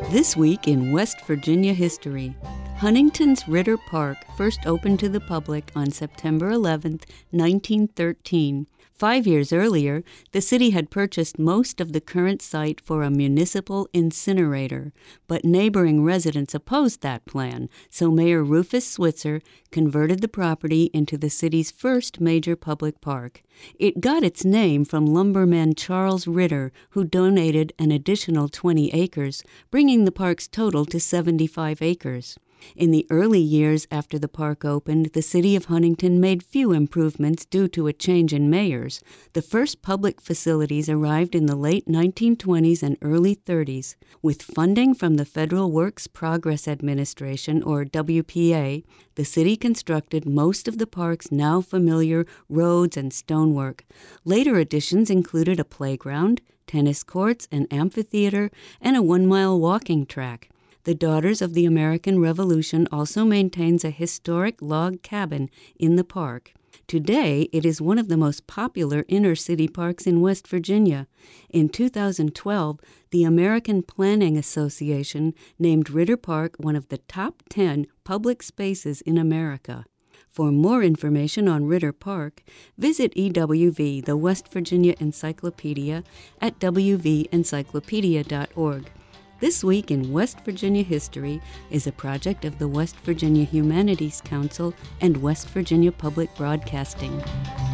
This week in West Virginia history, Huntington's Ritter Park first opened to the public on September 11, 1913. 5 years earlier, the city had purchased most of the current site for a municipal incinerator, but neighboring residents opposed that plan, so Mayor Rufus Switzer converted the property into the city's first major public park. It got its name from lumberman Charles Ritter, who donated an additional 20 acres, bringing the park's total to 75 acres. In the early years after the park opened, the city of Huntington made few improvements due to a change in mayors. The first public facilities arrived in the late 1920s and early 30s. With funding from the Federal Works Progress Administration, or WPA, the city constructed most of the park's now familiar roads and stonework. Later additions included a playground, tennis courts, an amphitheater, and a 1-mile walking track. The Daughters of the American Revolution also maintains a historic log cabin in the park. Today, it is one of the most popular inner-city parks in West Virginia. In 2012, the American Planning Association named Ritter Park one of the top 10 public spaces in America. For more information on Ritter Park, visit EWV, the West Virginia Encyclopedia, at wvencyclopedia.org. This Week in West Virginia History is a project of the West Virginia Humanities Council and West Virginia Public Broadcasting.